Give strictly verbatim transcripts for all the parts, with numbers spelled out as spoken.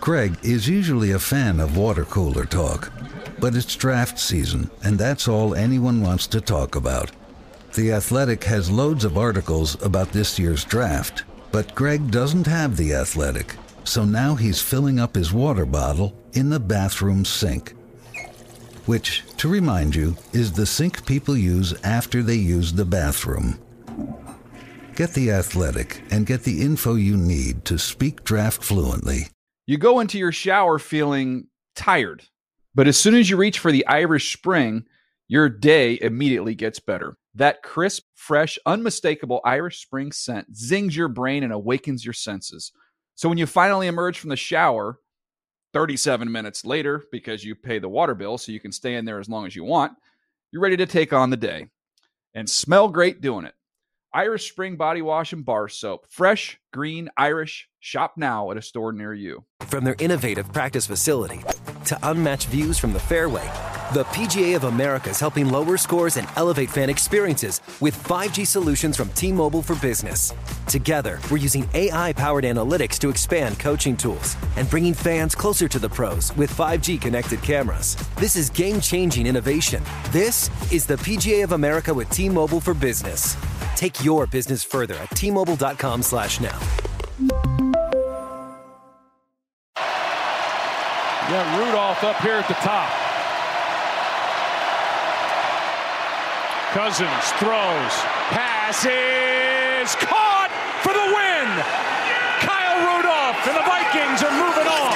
Greg is usually a fan of water cooler talk, but it's draft season, and that's all anyone wants to talk about. The Athletic has loads of articles about this year's draft, but Greg doesn't have The Athletic, so now he's filling up his water bottle in the bathroom sink. Which, to remind you, is the sink people use after they use the bathroom. Get The Athletic and get the info you need to speak draft fluently. You go into your shower feeling tired, but as soon as you reach for the Irish Spring, your day immediately gets better. That crisp, fresh, unmistakable Irish Spring scent zings your brain and awakens your senses. So when you finally emerge from the shower, thirty-seven minutes later, because you pay the water bill so you can stay in there as long as you want, you're ready to take on the day. And smell great doing it. Irish Spring Body Wash and Bar Soap. Fresh, green, Irish. Shop now at a store near you. From their innovative practice facility to unmatched views from the fairway, the P G A of America is helping lower scores and elevate fan experiences with five G solutions from T-Mobile for Business. Together, we're using A I-powered analytics to expand coaching tools and bringing fans closer to the pros with five G connected cameras. This is game-changing innovation. This is the P G A of America with T-Mobile for Business. Take your business further at T-Mobile.com slash now. You got Rudolph up here at the top. Cousins throws, passes, caught for the win. Kyle Rudolph and the Vikings are moving on.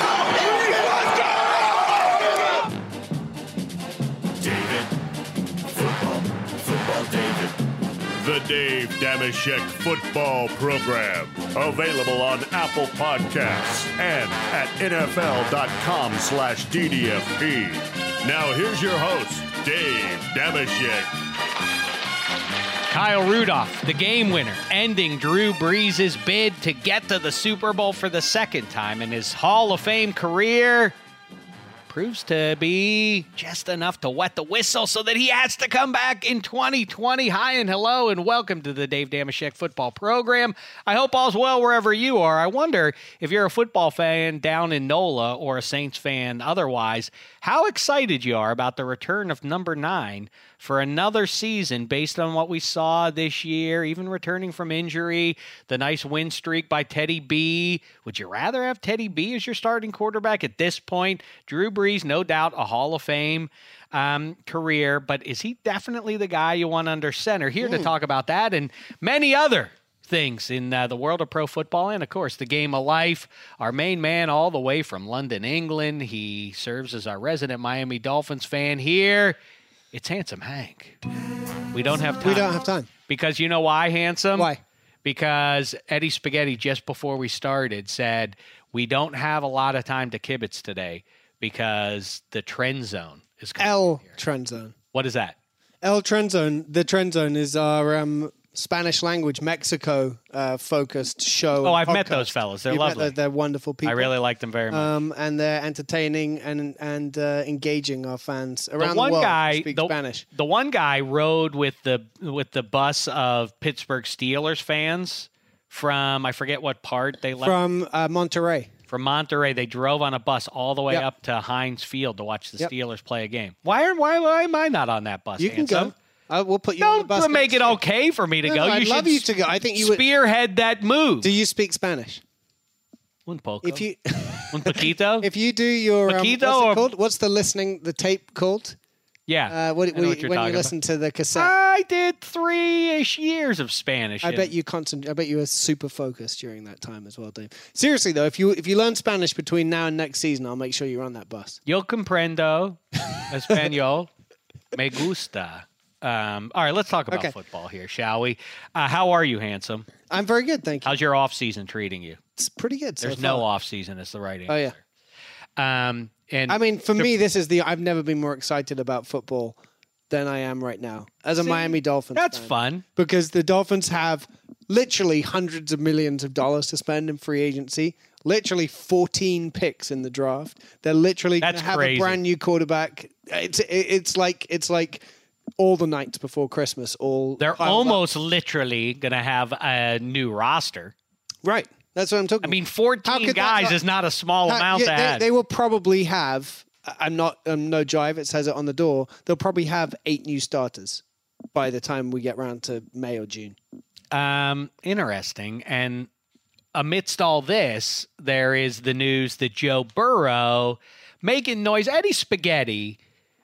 David, football, football David. The Dave Dameshek Football Program. Available on Apple Podcasts and at N F L dot com slash D D F P. Now here's your host, Dave Dameshek. Kyle Rudolph, the game winner, ending Drew Brees' bid to get to the Super Bowl for the second time in his Hall of Fame career. Proves to be just enough to wet the whistle so that he has to come back in twenty twenty. Hi and hello and welcome to the Dave Dameshek Football Program. I hope all's well wherever you are. I wonder if you're a football fan down in NOLA or a Saints fan otherwise, how excited you are about the return of number nine for another season based on what we saw this year, even returning from injury, the nice win streak by Teddy B. Would you rather have Teddy B as your starting quarterback at this point? Drew Brees, no doubt, a Hall of Fame um, career, but is he definitely the guy you want under center? Here mm. to talk about that and many other things in uh, the world of pro football and, of course, the game of life. Our main man all the way from London, England. He serves as our resident Miami Dolphins fan here. It's Handsome Hank. We don't have time. We don't have time. Because you know why, Handsome? Why? Because Eddie Spaghetti, just before we started, said we don't have a lot of time to kibitz today because the trend zone is coming. L trend zone. What is that? L trend zone. The trend zone is our um, Spanish language, Mexico uh, focused show. Oh, I've podcast. met those fellas. They're You've lovely. Met, they're wonderful people. I really like them very much. Um, and they're entertaining and and uh, engaging our fans around the, one the world guy, who speak the, Spanish. The one guy rode with the with the bus of Pittsburgh Steelers fans from I forget what part they left. From uh, Monterrey. From Monterrey, they drove on a bus all the way yep. up to Heinz Field to watch the yep. Steelers play a game. Why are why why am I not on that bus? You Handsome? can go. I will put you Don't on the bus. make it okay for me to no, go. No, you I'd should love you to go. I think you would spearhead that move. Do you speak Spanish? Un poco. If you Un poquito. If you do your um, Poquito what's it or- called? What's the listening the tape called? Yeah. Uh, what, I know what, what you're when you talking listen about. to the cassette. I did three-ish years of Spanish. I in- bet you constant. I bet you were super focused during that time as well, Dave. Seriously though, if you if you learn Spanish between now and next season, I'll make sure you're on that bus. Yo comprendo español. Me gusta. Um, all right, let's talk about Okay. football here, shall we? Uh, how are you, Handsome? I'm very good, thank you. How's your off season treating you? It's pretty good. So There's far. no off season. It's the right answer. Oh yeah. Um, and I mean, for me, this is the. I've never been more excited about football than I am right now as a See, Miami Dolphins. that's fan. fun. Because the Dolphins have literally hundreds of millions of dollars to spend in free agency. Literally fourteen picks in the draft. They're literally going That's to have crazy. a brand new quarterback. It's it's like it's like all the nights before Christmas. All They're piled up. almost literally going to have a new roster. Right. That's what I'm talking I about. mean, How fourteen could that guys not- is not a small How- amount yeah, to they, add. they will probably have, I'm not, I'm no jive, it says it on the door, they'll probably have eight new starters by the time we get around to May or June. Um, interesting. And amidst all this, there is the news that Joe Burrow making noise. Eddie Spaghetti,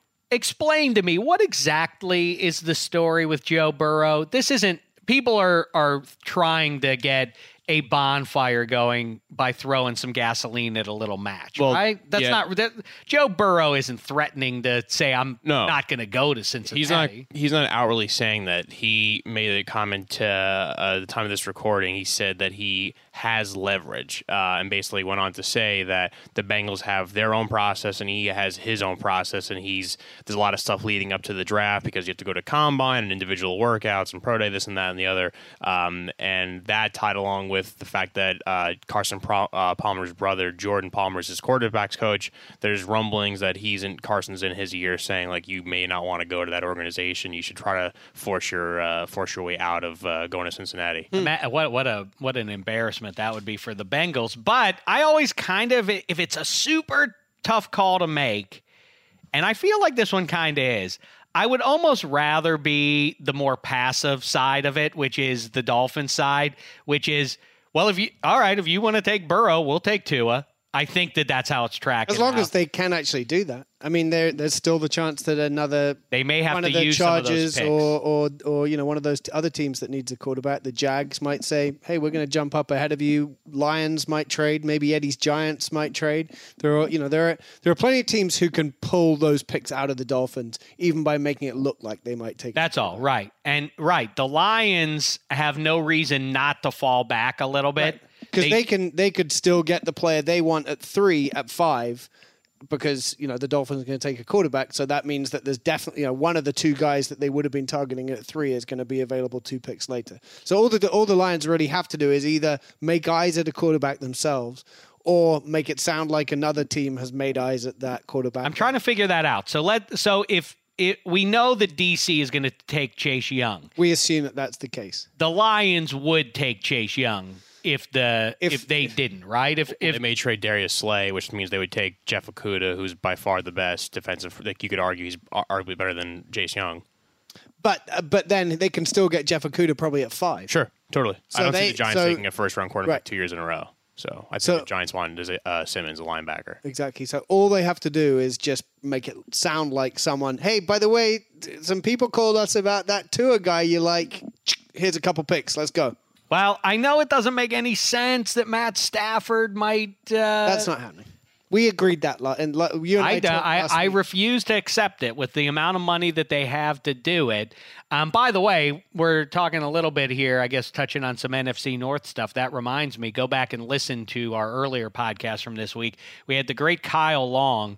explain to me, what exactly is the story with Joe Burrow? This isn't, people are are trying to get a bonfire going by throwing some gasoline at a little match, Well, right? That's yeah. not that, Joe Burrow isn't threatening to say I'm No. not going to go to Cincinnati. He's not. He's not outwardly saying that. He made a comment to uh, the time of this recording. He said that he has leverage, uh, and basically went on to say that the Bengals have their own process and he has his own process. And he's there's a lot of stuff leading up to the draft because you have to go to combine and individual workouts and pro day, this and that and the other. Um, and that tied along with the fact that uh, Carson Pro- uh, Palmer's brother Jordan Palmer is his quarterbacks coach. There's rumblings that he's in Carson's in his ear saying like you may not want to go to that organization. You should try to force your uh, force your way out of uh, going to Cincinnati. Ma- What what a what an embarrassment that would be for the Bengals. But I always kind of, if it's a super tough call to make, and I feel like this one kind of is, I would almost rather be the more passive side of it, which is the Dolphins side, which is, well, if you all right, if you want to take Burrow, we'll take Tua. I think that that's how it's tracking. As long now. as they can actually do that. I mean, there there's still the chance that another They may have one to of the use some of those Chargers picks. or, or or you know one of those other teams that needs a quarterback. The Jags might say, "Hey, we're going to jump up ahead of you." Lions might trade. Maybe Eddie's Giants might trade. There are you know there are there are plenty of teams who can pull those picks out of the Dolphins, even by making it look like they might take. That's all right. And right, the Lions have no reason not to fall back a little bit. Because they, they can, they could still get the player they want at three, at five, because you know the Dolphins are going to take a quarterback. So that means that there's definitely you know one of the two guys that they would have been targeting at three is going to be available two picks later. So all the all the Lions really have to do is either make eyes at a quarterback themselves, or make it sound like another team has made eyes at that quarterback. I'm trying to figure that out. So let so if it, we know that D C is going to take Chase Young, we assume that that's the case. The Lions would take Chase Young. If the if, If- they didn't, right? If if They may trade Darius Slay, which means they would take Jeff Okudah, who's by far the best defensive. Like you could argue, he's arguably better than Chase Young. But uh, but then they can still get Jeff Okudah probably at five. Sure, totally. So I don't they- see the Giants so- taking a first round quarterback Right. two years in a row. So I think So- the Giants wanted uh, Simmons, a linebacker. Exactly. So all they have to do is just make it sound like someone, hey, by the way, t- some people called us about that Tua guy you like. Here's a couple picks. Let's go. well, I know it doesn't make any sense that Matt Stafford might. Uh, That's not happening. We agreed that. lo- And lo- you and I, I, talked I, last I week. refuse to accept it with the amount of money that they have to do it. Um, by the way, we're talking a little bit here, I guess, touching on some N F C North stuff. That reminds me, go back and listen to our earlier podcast from this week. We had the great Kyle Long.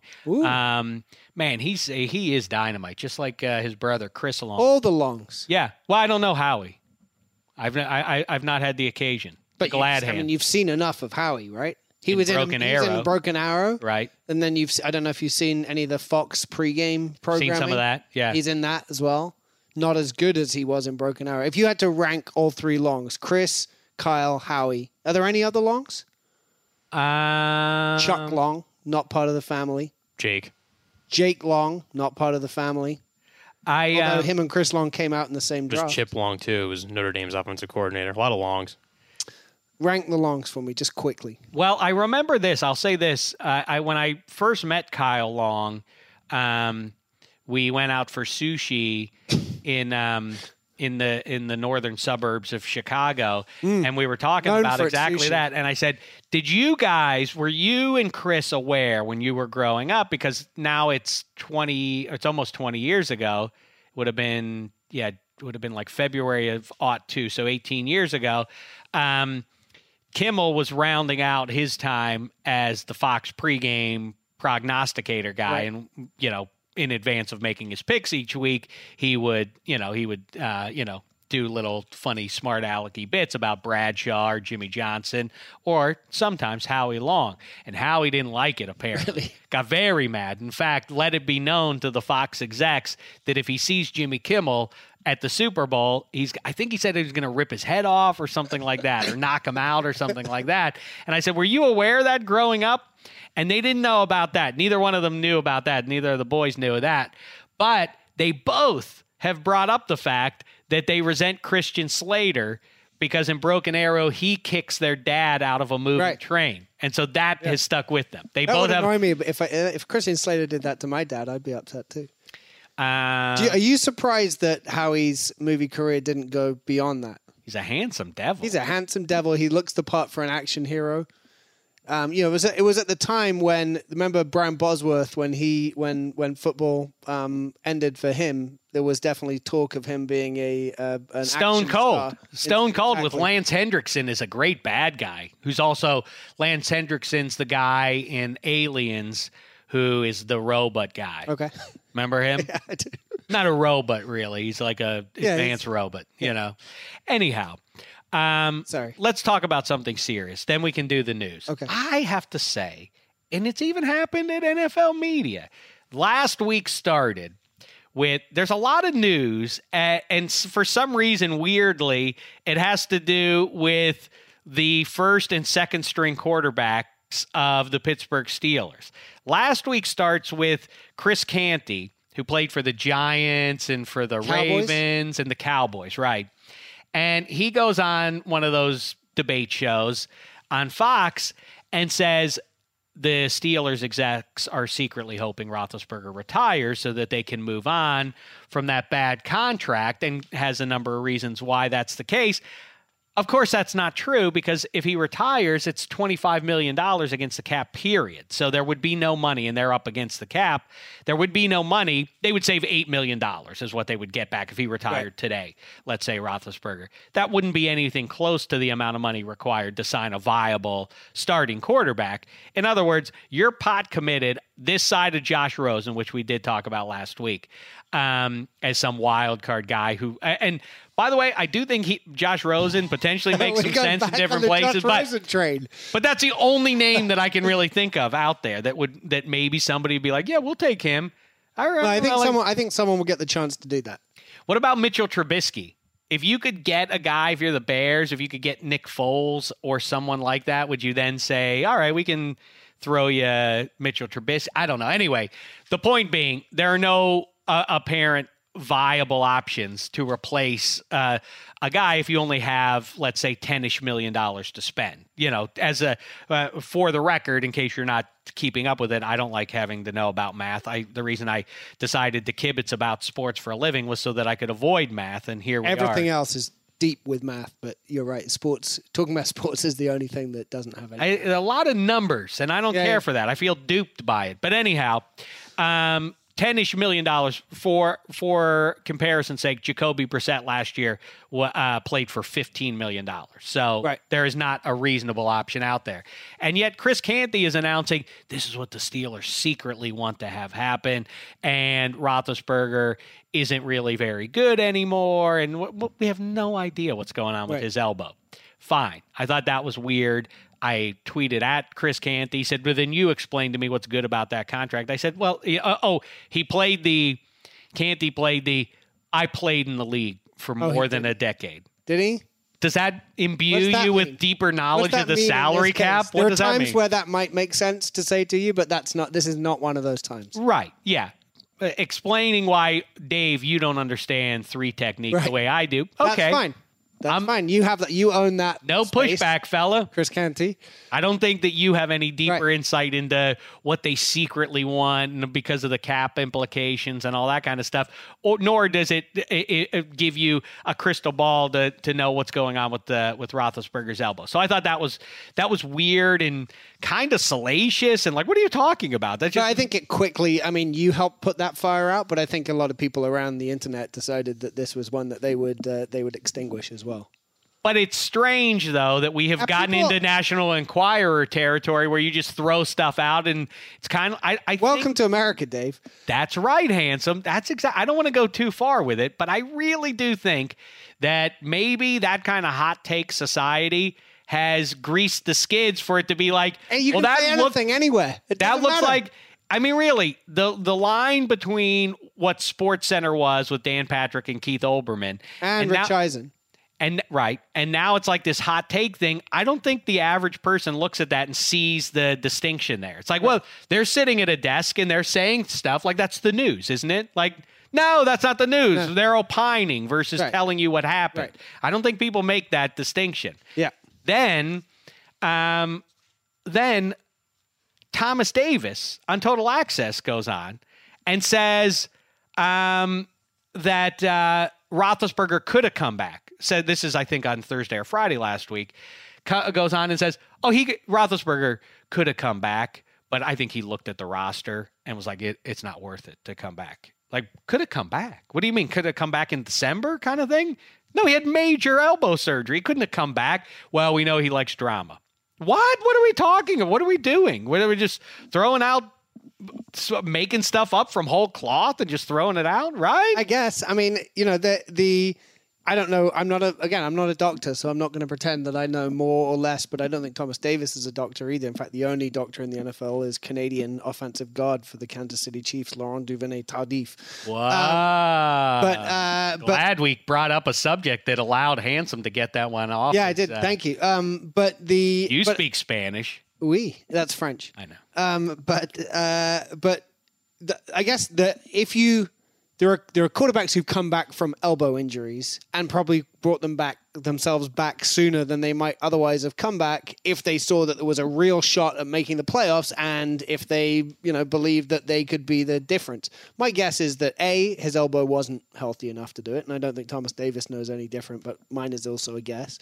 Um, man, he's he is dynamite, just like uh, his brother Chris Long. all the longs. Yeah. Well, I don't know Howie. I've not, I, I, I've not had the occasion. But glad you've, I hand. mean, you've seen enough of Howie, right? He In was Broken in, he was Arrow. in Broken Arrow, Right. And then you've I don't know if you've seen any of the Fox pregame programming. Seen some of that. Yeah. He's in that as well. Not as good as he was in Broken Arrow. If you had to rank all three longs, Chris, Kyle, Howie, are there any other longs? Um, Chuck Long, not part of the family. Jake. Jake Long, not part of the family. I Although uh, him and Chris Long came out in the same There's draft. Chip Long, too, who's Notre Dame's offensive coordinator. A lot of longs. Rank the longs for me, just quickly. Well, I remember this. I'll say this. Uh, I when I first met Kyle Long, um, we went out for sushi in um, in the in the northern suburbs of Chicago, and we were talking Known about for its exactly sushi. that. And I said, "Did you guys were you and Chris aware when you were growing up? Because now it's twenty. It's almost twenty years ago. It would have been yeah, it would have been like February of aught two, so eighteen years ago." Um, Kimmel was rounding out his time as the Fox pregame prognosticator guy, Right. and you know, in advance of making his picks each week, he would, you know, he would, uh, you know, do little funny, smart alecky bits about Bradshaw or Jimmy Johnson or sometimes Howie Long. And Howie didn't like it, apparently. Really? Got very mad. In fact, let it be known to the Fox execs that if he sees Jimmy Kimmel at the Super Bowl, he's I think he said he was going to rip his head off or something like that, or knock him out or something like that. And I said, were you aware of that growing up? And they didn't know about that. Neither one of them knew about that. Neither of the boys knew of that. But they both have brought up the fact that they resent Christian Slater because in Broken Arrow, he kicks their dad out of a moving Right. train. And so that yeah. has stuck with them. They that both would have. annoy me, but if I, if Christian Slater did that to my dad, I'd be upset too. Uh, Do you, are you surprised that Howie's movie career didn't go beyond that? He's a handsome devil. He's a handsome devil. He looks the part for an action hero. Um, you know, it was, it was at the time when, remember Brian Bosworth, when he when when football um, ended for him, there was definitely talk of him being a uh, an Stone action Cold. star. Stone Cold Exactly. with Lance Hendrickson is a great bad guy, who's also Lance Hendrickson's the guy in Aliens who is the robot guy. Okay. Remember him? Yeah, I do. Not a robot, really. He's like a Yeah, advanced robot, you yeah. know. Anyhow, um, Sorry. let's talk about something serious. Then we can do the news. Okay. I have to say, and it's even happened at N F L media. Last week started with, there's a lot of news, uh, and s- for some reason, weirdly, it has to do with the first and second string quarterbacks of the Pittsburgh Steelers. Last week starts with Chris Canty, who played for the Giants and for the Cowboys? Ravens and the Cowboys, right? And he goes on one of those debate shows on Fox and says the Steelers execs are secretly hoping Roethlisberger retires so that they can move on from that bad contract, and has a number of reasons why that's the case. Of course, that's not true, because if he retires, it's twenty-five million dollars against the cap, period. So there would be no money, and they're up against the cap. There would be no money. They would save eight million dollars is what they would get back if he retired Right. today, let's say Roethlisberger. That wouldn't be anything close to the amount of money required to sign a viable starting quarterback. In other words, you're pot committed this side of Josh Rosen, which we did talk about last week, um, as some wild card guy who – and – by the way, I do think he, Josh Rosen potentially makes We some got sense in back different on the places, Josh but Rosen train. but that's the only name that I can really think of out there that would that maybe somebody would be like, yeah, we'll take him. All right. Well, I think well, like- someone. I think someone will get the chance to do that. what about Mitchell Trubisky? If you could get a guy, if you're the Bears, if you could get Nick Foles or someone like that, would you then say, all right, we can throw you Mitchell Trubisky? I don't know. Anyway, the point being, there are no uh, apparent viable options to replace uh, a guy if you only have, let's say, ten-ish million dollars to spend. You know, as a uh, for the record, in case you're not keeping up with it, I don't like having to know about math. I the reason I decided to kibitz about sports for a living was so that I could avoid math, and here we Everything are. else is deep with math, but you're right. Sports, talking about sports is the only thing that doesn't have any. I, a lot of numbers, and I don't Yeah, care yeah. for that. I feel duped by it. But anyhow, um, ten-ish million dollars for for comparison's sake. Jacoby Brissett last year wa- uh, played for fifteen million dollars. So Right. there is not a reasonable option out there. And yet Chris Canty is announcing this is what the Steelers secretly want to have happen, and Roethlisberger isn't really very good anymore, and w- w- we have no idea what's going on with Right. his elbow. Fine. I thought that was weird. I tweeted at Chris Canty. He said, but then you explained to me what's good about that contract. I said, well, uh, oh, he played the, Canty played the, I played in the league for Oh, he more than did. a decade. Did he? Does that imbue What's that you mean? with deeper What's knowledge that of the mean in salary this case? cap? There What are does that times mean? where that might make sense to say to you, but that's not. This is not one of those times. Right. Yeah. Uh, explaining why, Dave, you don't understand three technique the Right. way I do. Okay. That's fine. That's I'm- fine. You have that. You own that. No space, pushback, fella. Chris Canty. I don't think that you have any deeper Right. insight into what they secretly want and because of the cap implications and all that kind of stuff, or nor does it, it, it give you a crystal ball to to know what's going on with the with Roethlisberger's elbow. So I thought that was that was weird and kind of salacious and like, what are you talking about? That's But just I think it quickly. I mean, you helped put that fire out, but I think a lot of people around the internet decided that this was one that they would uh, they would extinguish as well. But it's strange, though, that we have Uh, gotten people- into National Enquirer territory where you just throw stuff out, and it's kind of. I, I Welcome think to America, Dave. that's right, handsome. That's exact. I don't want to go too far with it, but I really do think that maybe that kind of hot take society has greased the skids for it to be like, Hey, you well, can that say look- anything anywhere. It that doesn't looks matter. like. I mean, really, the the line between what Sports Center was with Dan Patrick and Keith Olbermann, and, now- Rich Eisen. and right, and now it's like this hot take thing. I don't think the average person looks at that and sees the distinction there. It's like, well, they're sitting at a desk and they're saying stuff like that's the news, isn't it? Like, no, that's not the news. No. They're opining versus Right. telling you what happened. Right. I don't think people make that distinction. Yeah. Then, um, then Thomas Davis on Total Access goes on and says um, that uh, Roethlisberger could have come back. Said this is, I think, on Thursday or Friday last week. Co- goes on and says, "Oh, he Roethlisberger could have come back, but I think he looked at the roster and was like, it, it's not worth it to come back. Like, could have come back? What do you mean? Could have come back in December, kind of thing? No, he had major elbow surgery. He couldn't have come back. Well, we know he likes drama. What? What are we talking about? What are we doing? What are we just throwing out, making stuff up from whole cloth and just throwing it out, right? I guess. I mean, you know, the the I don't know. I'm not a again. I'm not a doctor, so I'm not going to pretend that I know more or less. But I don't think Thomas Davis is a doctor either. In fact, the only doctor in the N F L is Canadian offensive guard for the Kansas City Chiefs, Laurent Duvernay-Tardif. Wow. But uh, but Glad we brought up a subject that allowed Handsome to get that one off. yeah, I It's, did. uh, Thank you. Um, but the You but, speak Spanish. Oui, that's French. I know. Um, but uh, but the, I guess that if you there are there are quarterbacks who've come back from elbow injuries and probably brought them back themselves back sooner than they might otherwise have come back if they saw that there was a real shot at making the playoffs and if they you know believed that they could be the difference. My guess is that A, his elbow wasn't healthy enough to do it, and I don't think Thomas Davis knows any different, but mine is also a guess.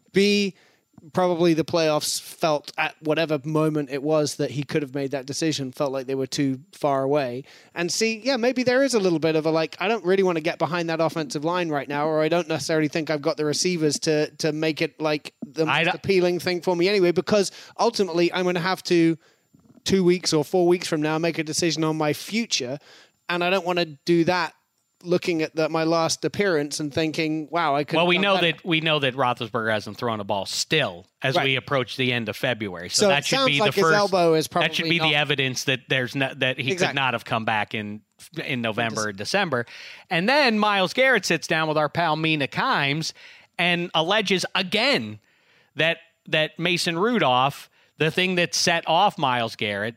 B, probably the playoffs felt at whatever moment it was that he could have made that decision, felt like they were too far away. And see, yeah, maybe there is a little bit of a like, I don't really want to get behind that offensive line right now, or I don't necessarily think I've got the receivers to to make it like the most don't- appealing thing for me anyway, because ultimately I'm going to have to two weeks or four weeks from now make a decision on my future, and I don't want to do that looking at the, my last appearance and thinking, wow, I could. Well, we have know done better. that we know that Roethlisberger hasn't thrown a ball still as Right. we approach the end of February. So, So that it should sounds be like the his first. elbow is that should be probably the not- evidence that there's no, that he Exactly. could not have come back in in November or December. And then Myles Garrett sits down with our pal Mina Kimes and alleges again that that Mason Rudolph, the thing that set off Myles Garrett,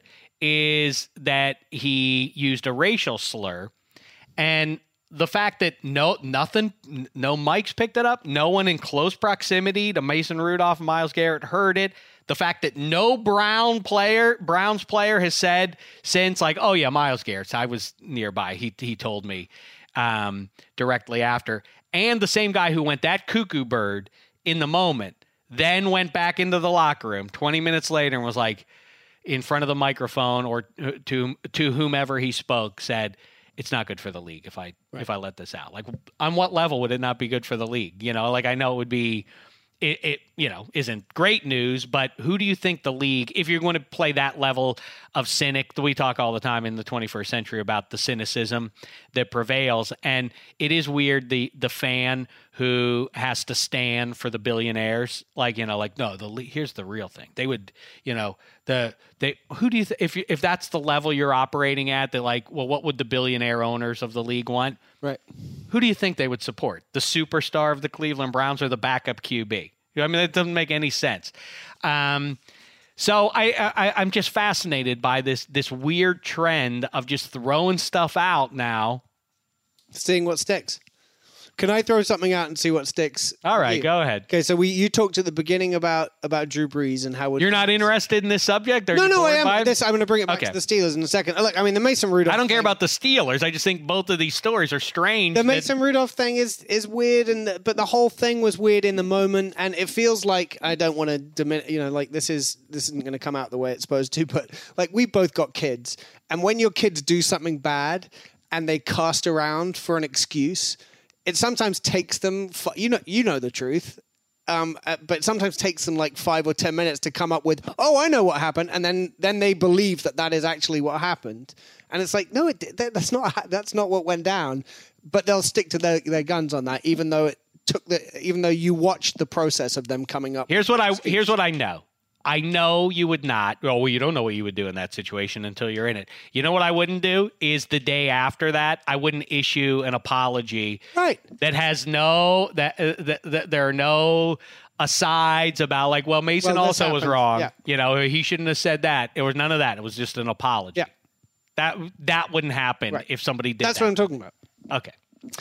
is that he used a racial slur. And the fact that no nothing, no mics picked it up, no one in close proximity to Mason Rudolph and Myles Garrett heard it. The fact that no Brown player, Browns player has said since, like, oh yeah, Myles Garrett, I was nearby. He he told me um, directly after. And the same guy who went that cuckoo bird in the moment, then went back into the locker room twenty minutes later and was like, in front of the microphone or to to whomever he spoke, said, it's not good for the league if I if I let this out. Like, on what level would it not be good for the league? You know, like, I know it would be, it, it you know, isn't great news, but who do you think the league, if you're going to play that level of cynic, we talk all the time in the twenty-first century about the cynicism that prevails, and it is weird, the the fan who has to stand for the billionaires, like, you know, like, no, the league, here's the real thing. They would, you know, the they who do you th- if you, if that's the level you're operating at, they're like, well, what would the billionaire owners of the league want? Right. Who do you think they would support? The superstar of the Cleveland Browns or the backup Q B? I mean, it doesn't make any sense. Um, so I, I I'm just fascinated by this this weird trend of just throwing stuff out now. Seeing what sticks. Can I throw something out and see what sticks? All right, You? go ahead. Okay, so we you talked at the beginning about about Drew Brees and how it, You're not interested in this subject? Are No, you no, I bored by am. it? This I'm going to bring it back Okay. to the Steelers in a second. Look, I mean, the Mason Rudolph. I don't care thing- about the Steelers. I just think both of these stories are strange. the that- Mason Rudolph thing is is weird, and the, but the whole thing was weird in the moment, and it feels like I don't want to diminish. You know, like this is this isn't going to come out the way it's supposed to, but like we both got kids, and when your kids do something bad and they cast around for an excuse, it sometimes takes them. For, you know, you know the truth. Um, uh, but sometimes takes them like five or ten minutes to come up with, oh, I know what happened, and then then they believe that that is actually what happened, and it's like, no, it, that, that's not that's not what went down. But they'll stick to their, their guns on that, even though it took the even though you watched the process of them coming up. Here's what I here's what I know. I know you would not. Well, you don't know what you would do in that situation until you're in it. You know what I wouldn't do is the day after that, I wouldn't issue an apology. Right. That has no that, uh, that, that there are no asides about like, well, Mason Well, this also was happened. wrong. Yeah. You know, he shouldn't have said that. It was none of that. It was just an apology. Yeah. That that wouldn't happen Right. if somebody did That's that. what I'm talking about. Okay.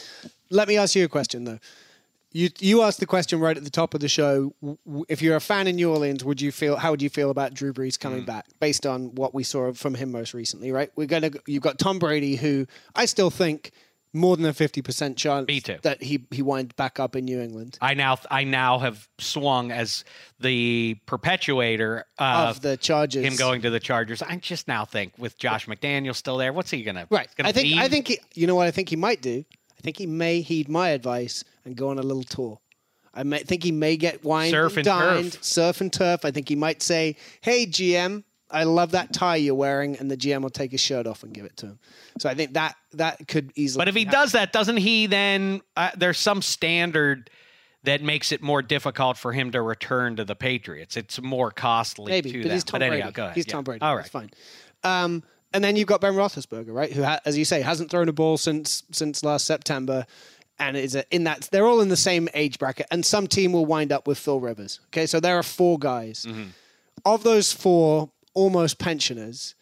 Let me ask you a question, though. You you asked the question right at the top of the show. W- If you're a fan in New Orleans, would you feel? How would you feel about Drew Brees coming back, based on what we saw from him most recently? Right, we're gonna. You've got Tom Brady, who I still think more than a fifty percent chance Me too. that he he winds back up in New England I now I now have swung as the perpetuator of, of the Chargers. him going to the Chargers. I just now think with Josh McDaniels still there, what's he gonna? right. Gonna I think leave? I think he, you know what I think he might do. I think he may heed my advice and go on a little tour. I may, think he may get wined Surf and and dined, turf. surf and turf. I think he might say, "Hey G M, I love that tie you're wearing," and the G M will take his shirt off and give it to him. So I think that that could easily. But if he happen. does that, doesn't he then? Uh, there's some standard that makes it more difficult for him to return to the Patriots. It's more costly. maybe, to but them. he's Tom but Brady. anyhow, go ahead. He's Yeah. Tom Brady. All right. That's fine. Um, and then you've got Ben Roethlisberger, right? Who, ha- as you say, hasn't thrown a ball since since last September. And is a, in that they're all in the same age bracket, and some team will wind up with Phil Rivers. Okay, so there are four guys. Mm-hmm. Of those four, almost pensioners,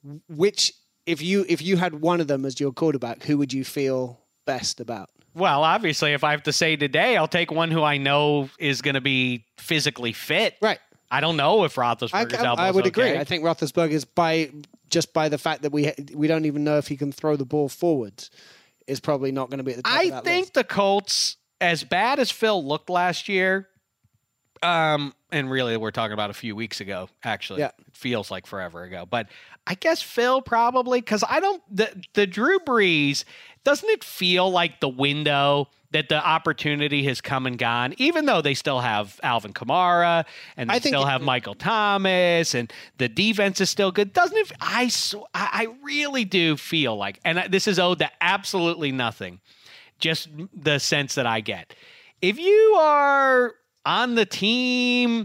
which if you if you had one of them as your quarterback, who would you feel best about? Well, obviously, if I have to say today, I'll take one who I know is going to be physically fit. Right. I don't know if I, Roethlisberger's I, elbow I would agree. okay. I think Roethlisberger is by just by the fact that we we don't even know if he can throw the ball forwards, is probably not going to be at the top I of that think list. the Colts, as bad as Phil looked last year, um, and really we're talking about a few weeks ago, actually. Yeah. It feels like forever ago. But I guess Phil probably, because I don't, the, the Drew Brees, doesn't it feel like the window that the opportunity has come and gone, even though they still have Alvin Kamara and they I think still it- have Michael Thomas and the defense is still good? Doesn't it? I, sw- I I really do feel like, and I- this is owed to absolutely nothing, just the sense that I get. If you are on the team,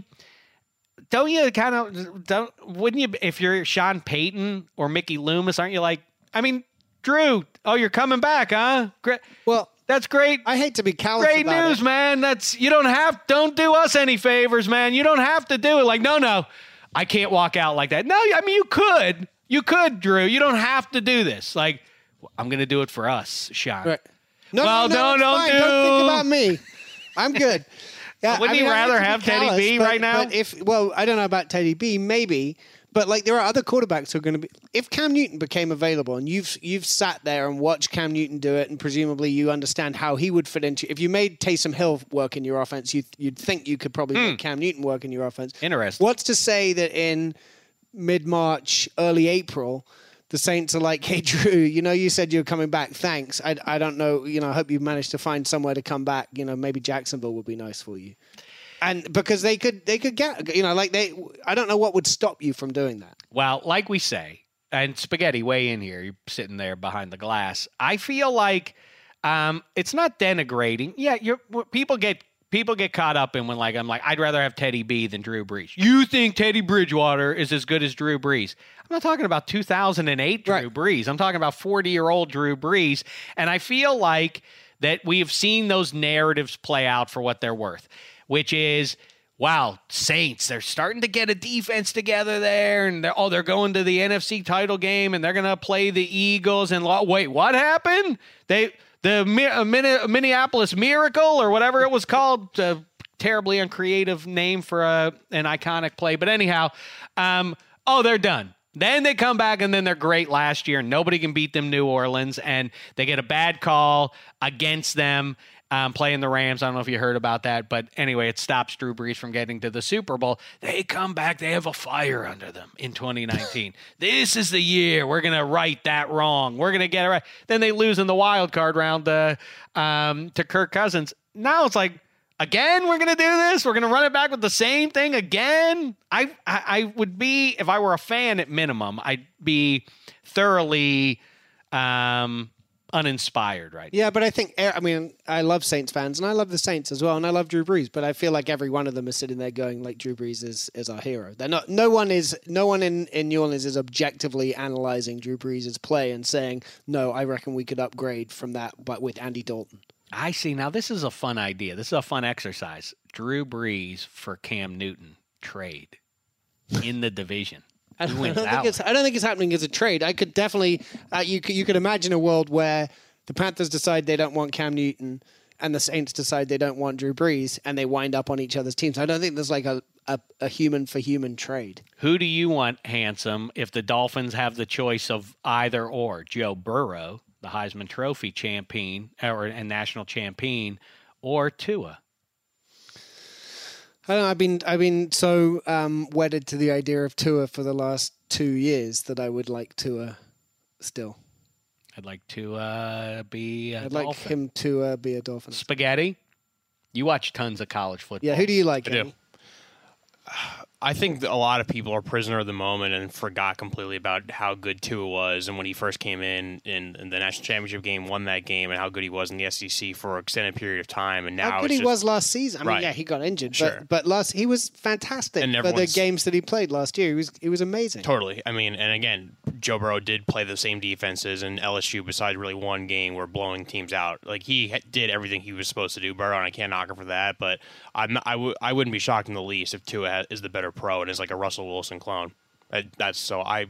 don't you kind of, don't, wouldn't you, if you're Sean Payton or Mickey Loomis, aren't you like, I mean, Drew, oh, you're coming back, huh? Great. Well, That's great. I hate to be callous Great about news, it. man. That's, you don't have, don't do us any favors, man. You don't have to do it. Like, no, no, I can't walk out like that. No, I mean, you could, you could, Drew. You don't have to do this. Like, I'm going to do it for us, Sean. Right. No, Well, no, no, no, it's don't fine. do- Don't think about me. I'm good. Yeah, Wouldn't I mean, you I hate rather to be have Teddy callous, B but- right now? But if, well, I don't know about Teddy B, maybe, but like there are other quarterbacks who are going to be. If Cam Newton became available, and you've you've sat there and watched Cam Newton do it, and presumably you understand how he would fit into. If you made Taysom Hill work in your offense, you you'd think you could probably make Cam Newton work in your offense. Interesting. What's to say that in mid March, early April, the Saints are like, hey, Drew, you know, you said you're coming back. Thanks. I, I don't know. You know, I hope you managed to find somewhere to come back. You know, maybe Jacksonville would be nice for you. And because they could, they could get, you know, like they, I don't know what would stop you from doing that. Well, like we say, and Spaghetti, way in here, you're sitting there behind the glass. I feel like um, it's not denigrating. Yeah, you're, people get people get caught up in when like I'm like I'd rather have Teddy B than Drew Brees. You think Teddy Bridgewater is as good as Drew Brees? I'm not talking about two thousand eight Drew Right. Brees. I'm talking about forty year old Drew Brees, and I feel like that we have seen those narratives play out for what they're worth, which is, wow, Saints, they're starting to get a defense together there, and they're, oh, they're going to the N F C title game, and they're going to play the Eagles. And lo- wait, what happened? They the Mi- uh, Min- Minneapolis Miracle or whatever it was called, a terribly uncreative name for a, an iconic play. But anyhow, um, oh, they're done. Then they come back, and then they're great last year. Nobody can beat them, New Orleans, and they get a bad call against them. Um, playing the Rams. I don't know if you heard about that, but anyway, it stops Drew Brees from getting to the Super Bowl. They come back. They have a fire under them in twenty nineteen. This is the year we're going to right that wrong. We're going to get it right. Then they lose in the wild card round uh, um, to Kirk Cousins. Now it's like, Again, we're going to do this. We're going to run it back with the same thing again. I, I I would be, if I were a fan at minimum, I'd be thoroughly um, uninspired right now. Yeah, but I think, I mean, I love Saints fans, and I love the Saints as well, and I love Drew Brees, but I feel like every one of them is sitting there going, like, Drew Brees is, is our hero. They're not, no one is, no one in, in New Orleans is objectively analyzing Drew Brees' play and saying, no, I reckon we could upgrade from that, but with Andy Dalton. I see. Now, this is a fun idea. This is a fun exercise. Drew Brees for Cam Newton trade in the division. I don't, Who wins I don't that think it's, I don't think it's happening as a trade. I could definitely, uh, you could, you could imagine a world where the Panthers decide they don't want Cam Newton and the Saints decide they don't want Drew Brees and they wind up on each other's teams. I don't think there's like a, a, a human for human trade. Who do you want, Handsome, if the Dolphins have the choice of either or? Joe Burrow, the Heisman Trophy champion or and national champion, or Tua? I don't know, I've been I've been so um, wedded to the idea of Tua for the last two years that I would like Tua still. I'd like to uh, be a I'd Dolphin. like him to uh, be a Dolphin. Spaghetti? You watch tons of college football. Yeah, who do you like? I do. Eddie? I think a lot of people are prisoner of the moment and forgot completely about how good Tua was, and when he first came in, in in the national championship game, won that game, and how good he was in the S E C for an extended period of time. And now How good it's he just, was last season. I mean, Right. yeah, he got injured, Sure. but but last he was fantastic And for the everyone's- games that he played last year. He was he was amazing. Totally. I mean, and again, Joe Burrow did play the same defenses, and L S U, besides really one game, were blowing teams out. Like, he ha- did everything he was supposed to do, Burrow, and I can't knock him for that. But I'm not, I, w- I wouldn't be shocked in the least if Tua ha- is the better pro and is like a Russell Wilson clone. I, that's so I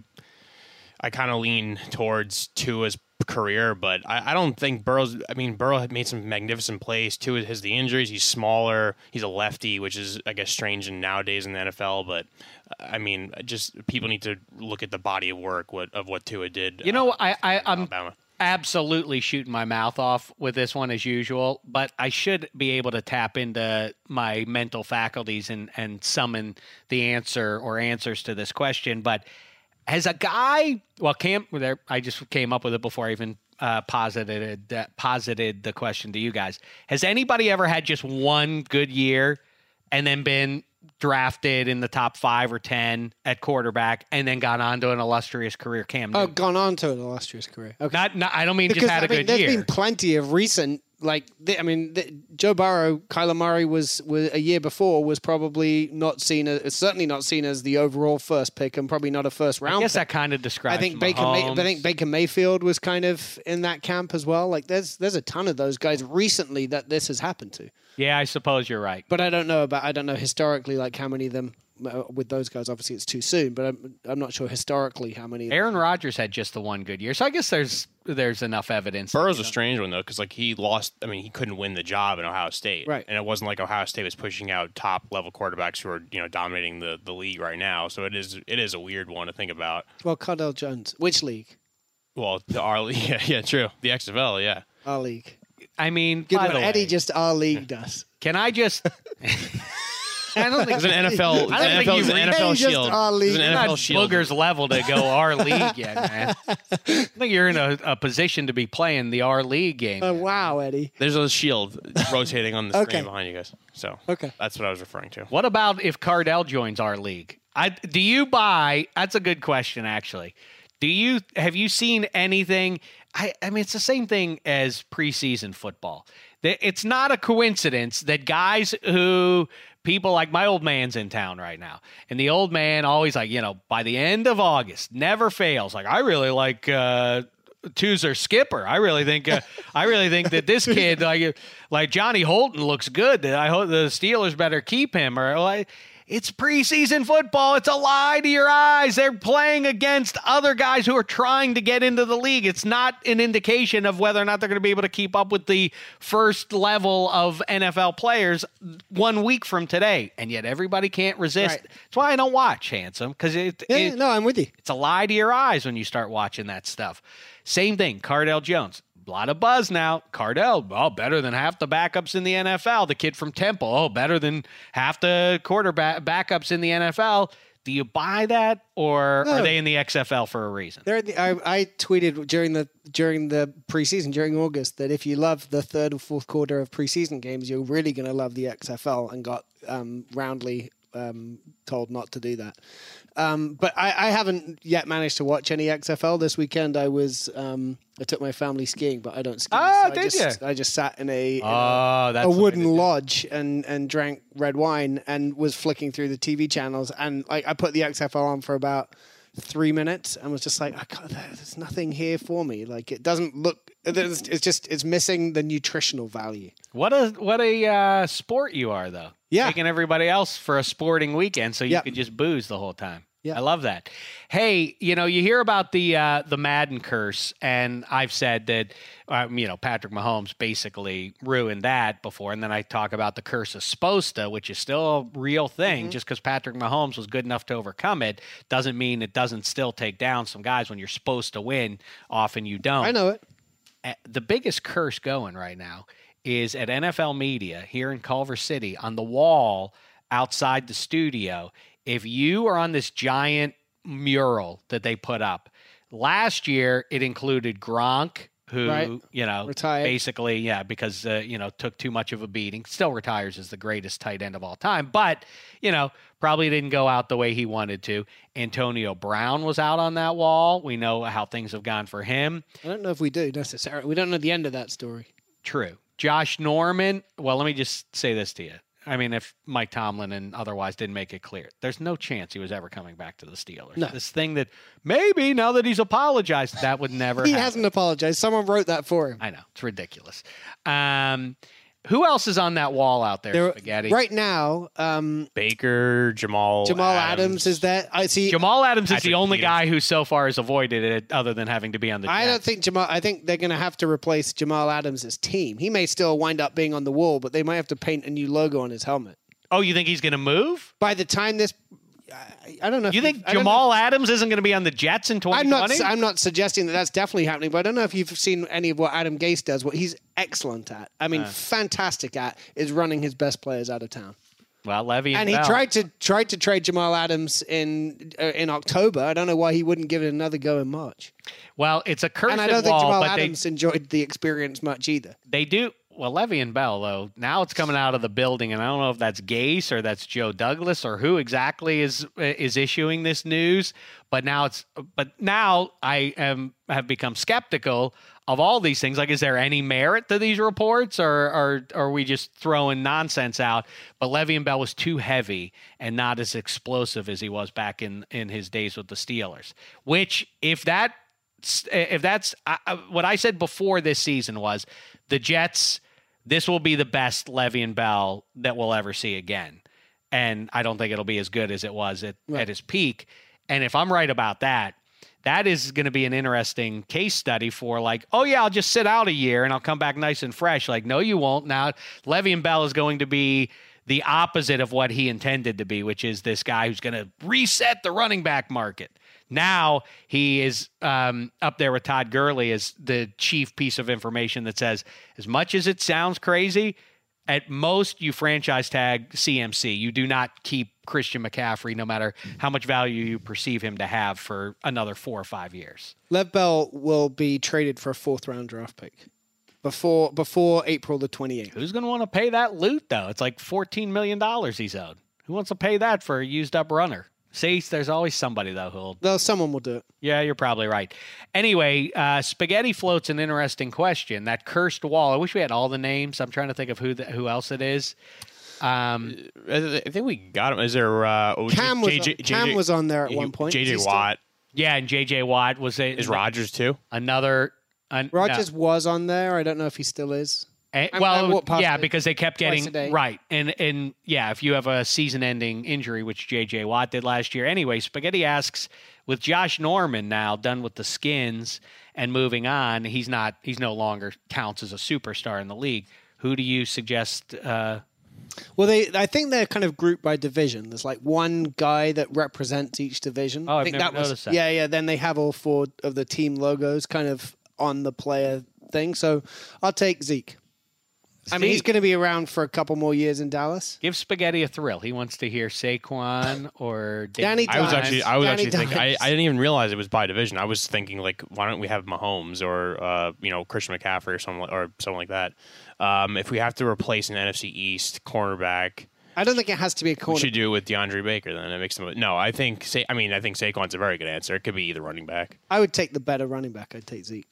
I kind of lean towards Tua's career, but I, I don't think Burrow's. I mean, Burrow had made some magnificent plays. Tua has the injuries. He's smaller. He's a lefty, which is, I guess, strange in nowadays in the N F L. But I mean, just people need to look at the body of work what, of what Tua did. You know, uh, I, I, I'm Alabama. absolutely shooting my mouth off with this one as usual, but I should be able to tap into my mental faculties and, and summon the answer or answers to this question. But as a guy, well, Cam, there, I just came up with it before I even uh, posited uh, posited the question to you guys. Has anybody ever had just one good year and then been drafted in the top five or ten at quarterback and then gone on to an illustrious career? Cam Oh, Newton. gone on to an illustrious career. Okay. Not, not, I don't mean Because just had I a mean, good there's year. been plenty of recent, like the, I mean, the, Joe Burrow, Kyler Murray was, was a year before was probably not seen as certainly not seen as the overall first pick and probably not a first round. I guess pick. that kind of describes. I think Baker. May, Mahomes. I think Baker Mayfield was kind of in that camp as well. Like there's there's a ton of those guys recently that this has happened to. Yeah, I suppose you're right. But I don't know about I don't know historically like how many of them uh, with those guys. Obviously, it's too soon. But I'm I'm not sure historically how many. Aaron Rodgers had just the one good year, so I guess there's there's enough evidence. Burrow's a strange one, though, because like he lost. I mean, he couldn't win the job in Ohio State, Right. And it wasn't like Ohio State was pushing out top level quarterbacks who are you know dominating the, the league right now. So it is it is a weird one to think about. Well, Cardell Jones, which league? Well, the our league, yeah, yeah, true. The X F L, yeah. Our league. I mean, Good by one. the Eddie way, just our league does. can I just? I don't think It's an N F L. It's I don't an think N F L, you it's an read- N F L Just shield. our It's league. an You're N F L not shield. Booger's level to go our league yet, man. I think you're in a, a position to be playing the our league game. Oh wow, Eddie. There's a shield rotating on the screen Okay. behind you guys. So Okay. that's what I was referring to. What about if Cardell joins our league? I, do you buy? That's a good question, actually. Do you have you seen anything? I, I mean, it's the same thing as preseason football. That it's not a coincidence that guys who people like my old man's in town right now, and the old man always like you know by the end of August never fails. Like I really like. Uh, Toozer Skipper. I really think uh, I really think that this kid like like Johnny Holton looks good. That I hope the Steelers better keep him. Or like, it's preseason football. It's a lie to your eyes. They're playing against other guys who are trying to get into the league. It's not an indication of whether or not they're going to be able to keep up with the first level of N F L players one week from today. And yet everybody can't resist. Right. That's why I don't watch, Handsome, because it, Yeah, it, no, I'm with you. it's a lie to your eyes when you start watching that stuff. Same thing, Cardell Jones. A lot of buzz now. Cardell, oh, better than half the backups in the N F L. The kid from Temple, oh, better than half the quarterback backups in the N F L. Do you buy that, or No. are they in the X F L for a reason? They're the, I, I tweeted during the during the preseason during August that if you love the third or fourth quarter of preseason games, you're really going to love the X F L, and got um, roundly um, told not to do that. Um, but I, I haven't yet managed to watch any X F L this weekend. I was um, I took my family skiing, but I don't ski. Oh, so I did just, you? I just sat in a, in Oh, a, that's a the way wooden to do it. lodge and, and drank red wine and was flicking through the T V channels. And like I put the X F L on for about three minutes and was just like, I can't, there's nothing here for me. Like it doesn't look. It's it's just it's missing the nutritional value. What a what a uh, sport you are, though. Yeah. Taking everybody else for a sporting weekend so you Yeah. could just booze the whole time. Yeah. I love that. Hey, you know, you hear about the uh, the Madden curse, and I've said that, um, you know, Patrick Mahomes basically ruined that before, and then I talk about the curse of Sposta, which is still a real thing. Mm-hmm. Just because Patrick Mahomes was good enough to overcome it doesn't mean it doesn't still take down some guys. When you're supposed to win, often you don't. I know it. Uh, The biggest curse going right now is at N F L Media here in Culver City on the wall outside the studio. If you are on this giant mural that they put up, last year it included Gronk, who, Right. you know, Retired. basically, yeah, because, uh, you know, took too much of a beating. Still retires as the greatest tight end of all time, but, you know, probably didn't go out the way he wanted to. Antonio Brown was out on that wall. We know how things have gone for him. I don't know if we do necessarily. We don't know the end of that story. True. Josh Norman. Well, let me just say this to you. I mean, if Mike Tomlin and otherwise didn't make it clear, there's no chance he was ever coming back to the Steelers. No. This thing that maybe now that he's apologized, that would never He happen. hasn't apologized. Someone wrote that for him. I know. It's ridiculous. Um, who else is on that wall out there, There- Spaghetti? right now, um, Baker, Jamal, Jamal Adams. is that I see. Jamal Adams is Patrick the only Peterson. guy who so far has avoided it other than having to be on the I don't Jets. think Jamal. I think they're going to have to replace Jamal Adams' team. He may still wind up being on the wall, but they might have to paint a new logo on his helmet. Oh, you think he's going to move? By the time this, I, I don't know. If You think I don't know Jamal Adams isn't going to be on the Jets in twenty I'm twenty? not. I'm not suggesting that that's definitely happening, but I don't know if you've seen any of what Adam Gase does. What he's excellent at. I mean, fantastic at is running his best players out of town. Well, Levy and, And he Bell. tried to tried to trade Jamal Adams in uh, in October. I don't know why he wouldn't give it another go in March. Well, it's a cursed And I don't think wall, Jamal but Adams enjoyed the experience much either. they, they do. Well, Levy and Bell, though, now it's coming out of the building, and I don't know if that's Gase or that's Joe Douglas or who exactly is is issuing this news. But now it's. But now I am have become skeptical of all these things. Like, is there any merit to these reports, or, or, or are we just throwing nonsense out? But Levy and Bell was too heavy and not as explosive as he was back in, in his days with the Steelers. Which, if that if that's uh, what I said before this season was the Jets, this will be the best Levy and Bell that we'll ever see again. And I don't think it'll be as good as it was at, Right. at his peak. And if I'm right about that, that is going to be an interesting case study for like, oh yeah, I'll just sit out a year and I'll come back nice and fresh. Like, no, you won't. Now, Levy and Bell is going to be the opposite of what he intended to be, which is this guy who's going to reset the running back market. Now he is um, up there with Todd Gurley as the chief piece of information that says, as much as it sounds crazy, at most you franchise tag C M C. You do not keep Christian McCaffrey, no matter how much value you perceive him to have, for another four or five years. Lev Bell will be traded for a fourth round draft pick before before April the twenty-eighth. Who's going to want to pay that loot, though? It's like fourteen million dollars he's owed. Who wants to pay that for a used up runner? See, there's always somebody, though, who'll. Though someone will do it. Yeah, you're probably right. Anyway, uh, Spaghetti floats an interesting question. That cursed wall. I wish we had all the names. I'm trying to think of who the, who else it is. Um, I think we got him. Is there uh, oh, Cam was, J J, on, Cam was on there at one point. J J Is he still- Watt yeah, and J J Watt was a, is Rogers too. another. An, Rogers no. was on there. I don't know if he still is. And- I- I well, walked past yeah, it because they kept twice getting a day. right, and and yeah, if you have a season-ending injury, which J J Watt did last year. Anyway, Spaghetti asks, with Josh Norman now done with the Skins and moving on, he's not, he's no longer counts as a superstar in the league. Who do you suggest? Uh, Well, they I think they're kind of grouped by division. There's like one guy that represents each division. Oh, I I've think never that was noticed that. yeah, yeah. Then they have all four of the team logos kind of on the player thing. So I'll take Zeke. I mean, he's going to be around for a couple more years in Dallas. Give Spaghetti a thrill. He wants to hear Saquon or Danny I was Dimes. actually, I was Danny actually thinking. I, Dimes. I didn't even realize it was by division. I was thinking like, why don't we have Mahomes or uh, you know Christian McCaffrey or something or something like that? Um, if we have to replace an N F C East cornerback. I don't think it has to be a corner. We should do it with DeAndre Baker then. It makes them. No, I think. Sa- I mean, I think Saquon's a very good answer. It could be either running back. I would take the better running back. I'd take Zeke.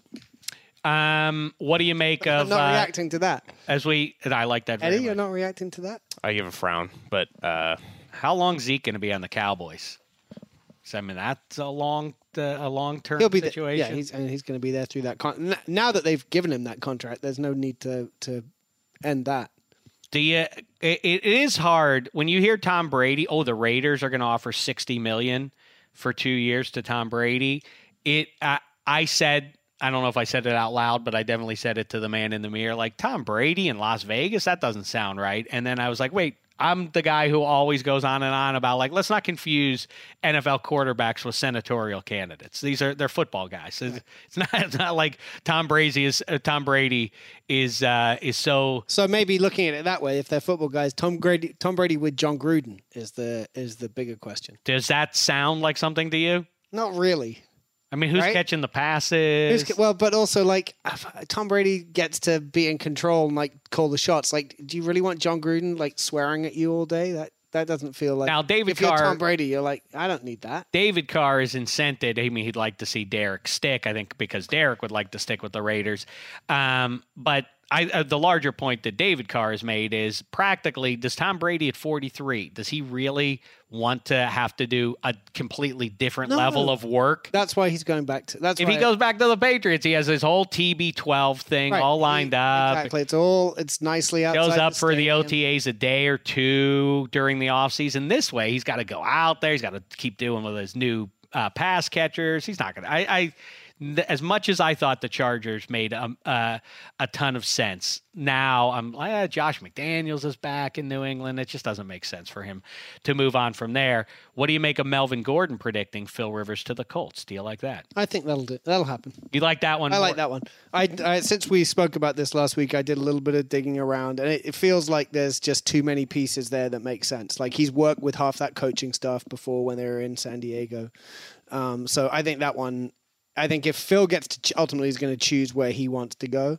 Um, what do you make of I'm not uh, reacting to that. as we? And I like that. Very Eddie, you're much. not reacting to that? I give a frown, but uh, How long Zeke going to be on the Cowboys? So, I mean, that's a long, uh, a long term He'll be the- situation. yeah, he's and he's going to be there through that. Con- N- now that they've given him that contract, there's no need to to end that. Do you? It, it is hard when you hear Tom Brady. Oh, the Raiders are going to offer sixty million for two years to Tom Brady. It. I, I said. I don't know if I said it out loud, but I definitely said it to the man in the mirror. Like Tom Brady in Las Vegas, that doesn't sound right. And then I was like, wait. I'm the guy who always goes on and on about like, let's not confuse N F L quarterbacks with senatorial candidates. These are they're football guys. It's, it's not it's not like Tom Brady is uh, Tom Brady is uh, is so. So maybe looking at it that way, if they're football guys, Tom Brady, Tom Brady with John Gruden is the is the bigger question. Does that sound like something to you? Not really. I mean, who's Right? catching the passes? Who's- Well, but also like Tom Brady gets to be in control and like call the shots. Like, do you really want John Gruden like swearing at you all day? That that doesn't feel like. Now, David if you're Carr- Tom Brady, you're like, I don't need that. David Carr is incented. I mean, he'd like to see Derek stick, I think, because Derek would like to stick with the Raiders. Um, but I, uh, the larger point that David Carr has made is practically, does Tom Brady at forty-three, does he really want to have to do a completely different No. level of work? That's why he's going back to. That's If why, he goes back to the Patriots, he has his whole T B twelve thing Right. all lined He- up. Exactly. It's all. It's nicely outside. Goes up the for the stadium. O T As a day or two during the offseason. This way, he's got to go out there. He's got to keep doing with his new uh, pass catchers. He's not going to. I, I th- as much as I thought the Chargers made um, uh, a ton of sense, now I'm like, eh, Josh McDaniels is back in New England. It just doesn't make sense for him to move on from there. What do you make of Melvin Gordon predicting Phil Rivers to the Colts? Do you like that? I think that'll do. That'll happen. You like that one? I more? like that one. I, I since we spoke about this last week, I did a little bit of digging around, and it, it feels like there's just too many pieces there that make sense. Like he's worked with half that coaching staff before when they were in San Diego. Um, so I think that one. I think if Phil gets to ch- ultimately is going to choose where he wants to go,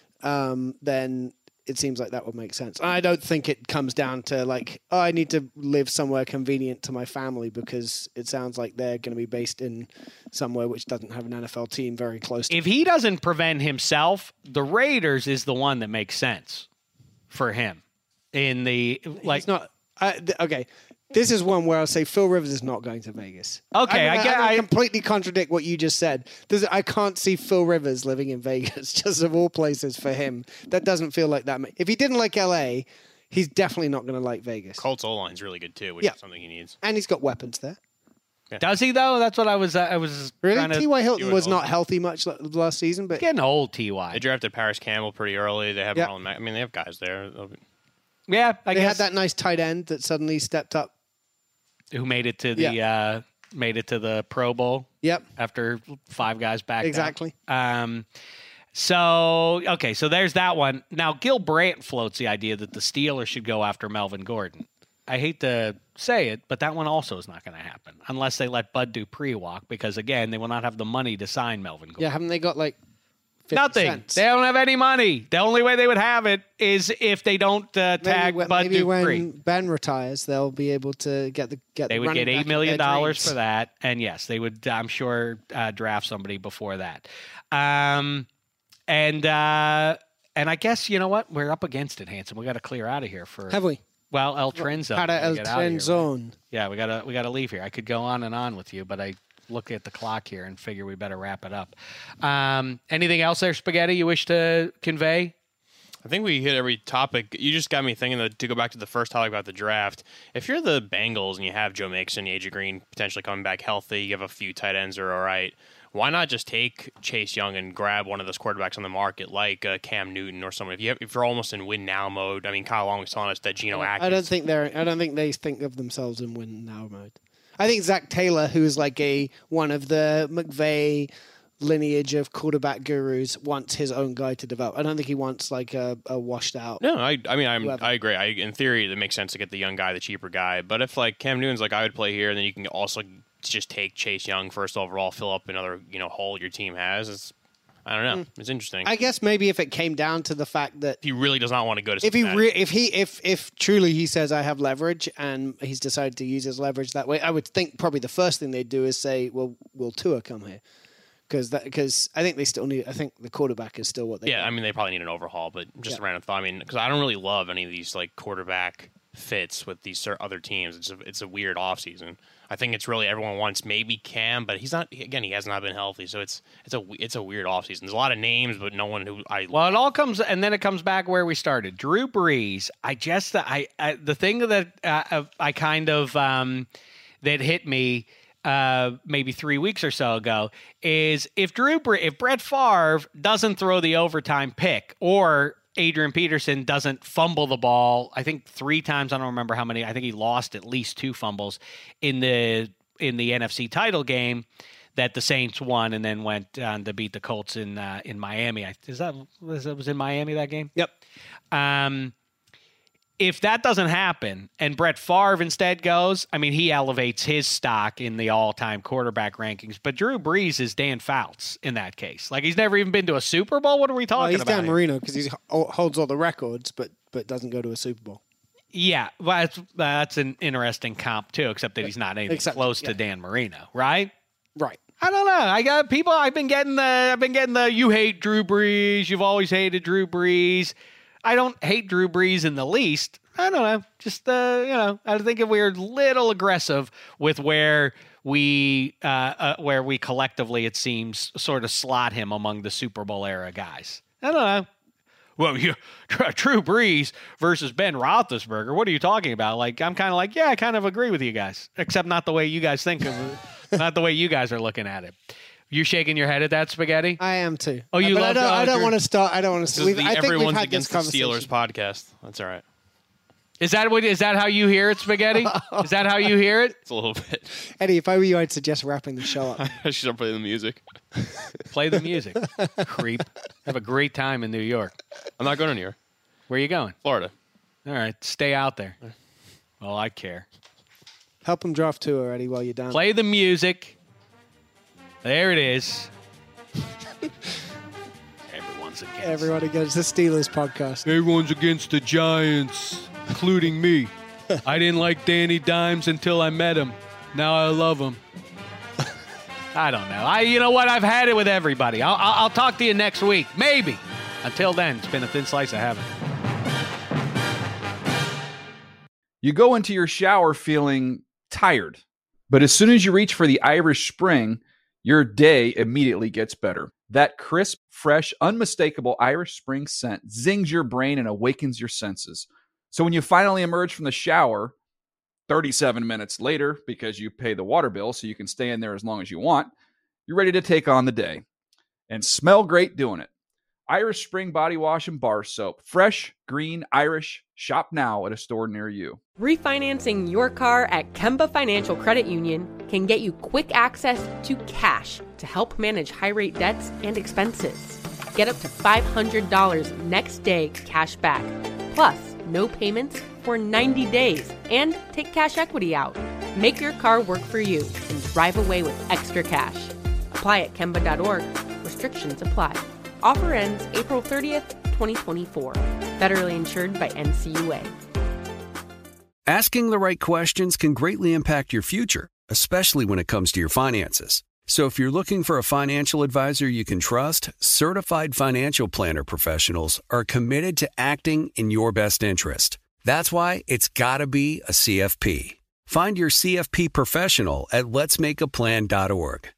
um, then it seems like that would make sense. I don't think it comes down to like, oh, I need to live somewhere convenient to my family, because it sounds like they're going to be based in somewhere which doesn't have an N F L team very close to. If he doesn't prevent himself, the Raiders is the one that makes sense for him. In the like, It's not I, th- okay. This is one where I'll say Phil Rivers is not going to Vegas. Okay, I'm I gonna- get- I'm gonna I- completely contradict what you just said. There's, I can't see Phil Rivers living in Vegas, just of all places for him. That doesn't feel like that. ma- If he didn't like L A, he's definitely not going to like Vegas. Colts O-line's really good too, which Yeah. is something he needs. And he's got weapons there. does he though? That's what I was. Uh, I was Really, trying to- T Y Hilton You was would not hope. healthy much l- last season, but Getting old, T They Y. drafted Paris Campbell pretty early. They have Yep. Marlon Mack. I mean, they have guys there. They'll be- Yeah, I they guess. had that nice tight end that suddenly stepped up. Who made it to the uh, made it to the Pro Bowl Yep, after five guys back. exactly. Um, so okay, so there's that one. Now Gil Brandt floats the idea that the Steelers should go after Melvin Gordon. I hate to say it, but that one also is not going to happen unless they let Bud Dupree walk, because again, they will not have the money to sign Melvin Gordon. Yeah, haven't they got like fifty Nothing. cents? They don't have any money. The only way they would have it is if they don't uh, tag maybe, when- Bud maybe Dupree. when Ben retires, they'll be able to get the get. They the would running get back eight of million their dollars dreams. for that, and yes, they would. I'm sure uh, draft somebody before that. Um, and uh, and I guess you know what, we're up against it, Hanson. We got to clear out of here for. Have we? Well, El Trenzo. Para El Trenzone. Yeah, we gotta we gotta leave here. I could go on and on with you, but I look at the clock here and figure we better wrap it up. Um, anything else there, Spaghetti, you wish to convey? I think we hit every topic. You just got me thinking that, to go back to the first topic about the draft. If you're the Bengals and you have Joe Mixon, A J Green potentially coming back healthy, you have a few tight ends that are all right. Why not just take Chase Young and grab one of those quarterbacks on the market, like uh, Cam Newton or someone? If you have, if you're almost in win now mode, I mean, Kyle Long was telling us that Geno Atkins. I don't think they're. I don't think they think of themselves in win now mode. I think Zach Taylor, who is like a one of the McVay lineage of quarterback gurus wants his own guy to develop. I don't think he wants like a, a washed out. No, I, I mean, I'm, whoever. I agree. I, in theory, it makes sense to get the young guy, the cheaper guy. But if like Cam Newton's like, I would play here, then you can also just take Chase Young first overall, fill up another you know hole your team has. It's, I don't know. Mm. It's interesting. I guess maybe if it came down to the fact that he really does not want to go to if Cincinnati. he re- if he if if truly he says I have leverage and he's decided to use his leverage that way, I would think probably the first thing they'd do is say, well, will Tua come here? Because that because I think they still need. I think the quarterback is still what they. Yeah, need. I mean they probably need an overhaul, but just yeah. a random thought. I mean, because I don't really love any of these like quarterback fits with these other teams. It's a, it's a weird offseason. I think it's really everyone wants maybe Cam, but he's not. Again, he has not been healthy, so it's it's a it's a weird offseason. There's a lot of names, but no one who I. Well, it all comes, and then it comes back where we started. Drew Brees. I just I, I the thing that uh, I kind of um, that hit me. Uh, maybe three weeks or so ago, is if Drew, Bre- if Brett Favre doesn't throw the overtime pick, or Adrian Peterson doesn't fumble the ball, I think three times. I don't remember how many. I think he lost at least two fumbles in the in the N F C title game that the Saints won, and then went on to beat the Colts in uh, in Miami. I, is that was that was in Miami that game? Yep. Um. If that doesn't happen and Brett Favre instead goes, I mean, he elevates his stock in the all-time quarterback rankings. But Drew Brees is Dan Fouts in that case. Like, he's never even been to a Super Bowl. What are we talking well, he's about? He's Dan here? Marino because he holds all the records, but but doesn't go to a Super Bowl. Yeah, well, that's, that's an interesting comp, too, except that he's not anything except, close yeah. to Dan Marino, right? Right. I don't know. I got people. I've been getting the. I've been getting the. You hate Drew Brees. You've always hated Drew Brees. I don't hate Drew Brees in the least. I don't know. Just, uh, you know, I think if we're a little aggressive with where we, uh, uh, where we collectively, it seems, sort of slot him among the Super Bowl era guys. I don't know. Well, you, Drew Brees versus Ben Roethlisberger. What are you talking about? Like, I'm kind of like, yeah, I kind of agree with you guys, except not the way you guys think of it, not the way you guys are looking at it. You shaking your head at that, Spaghetti? I am too. Oh, you but love I don't, I don't Drew- want to start. I don't want This to. is We've, the I think Everyone's we've had Against this the conversation. Steelers podcast. That's all right. Is that what? Is that how you hear it, Spaghetti? Is that how you hear it? It's a little bit. Eddie, if I were you, I'd suggest wrapping the show up. I should start playing the music. Play the music, creep. Have a great time in New York. I'm not going to New York. Where are you going? Florida. All right, stay out there. Well, I care. Help him draft two already while you're down. Play the music. There it is. Everyone's against. Everyone against the Steelers podcast. Everyone's against the Giants, including me. I didn't like Danny Dimes until I met him. Now I love him. I don't know. I, you know what? I've had it with everybody. I'll, I'll, I'll talk to you next week, maybe. Until then, it's been a thin slice of heaven. You go into your shower feeling tired, but as soon as you reach for the Irish Spring, your day immediately gets better. That crisp, fresh, unmistakable Irish Spring scent zings your brain and awakens your senses. So when you finally emerge from the shower, thirty-seven minutes later, because you pay the water bill so you can stay in there as long as you want, you're ready to take on the day and smell great doing it. Irish Spring Body Wash and Bar Soap. Fresh, green, Irish. Shop now at a store near you. Refinancing your car at Kemba Financial Credit Union can get you quick access to cash to help manage high-rate debts and expenses. Get up to five hundred dollars next day cash back. Plus, no payments for ninety days and take cash equity out. Make your car work for you and drive away with extra cash. Apply at Kemba dot org. Restrictions apply. Offer ends April thirtieth, twenty twenty-four. Federally insured by N C U A. Asking the right questions can greatly impact your future, especially when it comes to your finances. So if you're looking for a financial advisor you can trust, certified financial planner professionals are committed to acting in your best interest. That's why it's got to be a C F P. Find your C F P professional at lets make a plan dot org.